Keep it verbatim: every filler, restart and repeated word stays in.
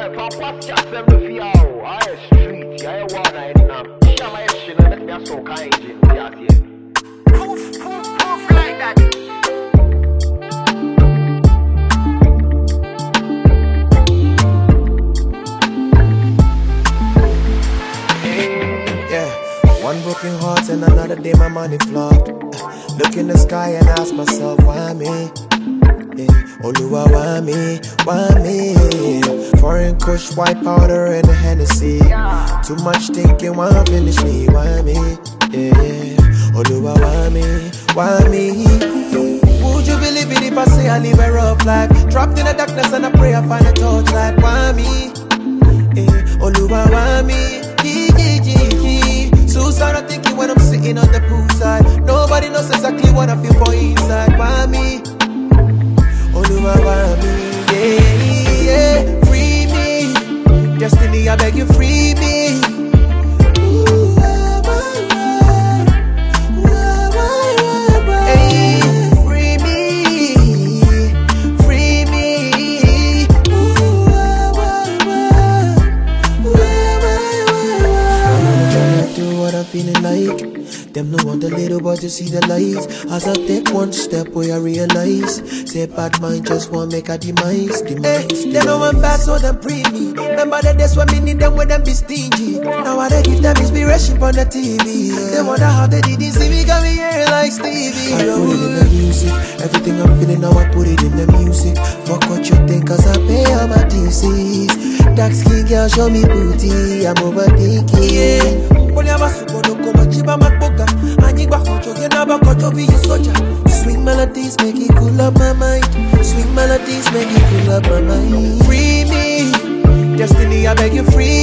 Well, Papa, just them the fear. I street, I want I didn't. Share my shit, and let me so kind. Proof, proof, proof like that. One broken heart and another day my money flopped. Look in the sky and ask myself, why me? Yeah. Oluwa, why me? Why me? Foreign kush, white powder and a Hennessy. Too much thinking, why finish me? Why me? Yeah. Oluwa, why me? Why me? Would you believe it if I say I live a rough life? Trapped in the darkness and I pray I find a torchlight. Why me? Yeah. Oluwa, why me? Suicidal thinking when I'm sitting on the poolside. Nobody knows exactly what I feel for inside. Why me? Oluwa, why me? Yeah, yeah. Free me. Destiny, I beg you, free me. Ooh, why, why, why? Why, why, why, why? Hey, free me. Free me. Ooh, why, why, why? Why, why, why, why? I'm gonna try to do what I'm feeling like. Them no want the little boy to see the light. As I take one step where I realize, say bad mind just want make a demise, demise, hey, they know I'm bad so them pre me. Remember the days when me need them when them be stingy. Now I they give them inspiration on the T V. They wonder how they didn't see me got me here like Stevie. I put it in the music. Everything I'm feeling now I put it in the music. Fuck what you think cause I pay all my D Cs. Dark skin girl show me booty. I'm overthinking, yeah. Swing melodies make it cool up my mind. Swing melodies make it cool up my mind. Free me, destiny I beg you free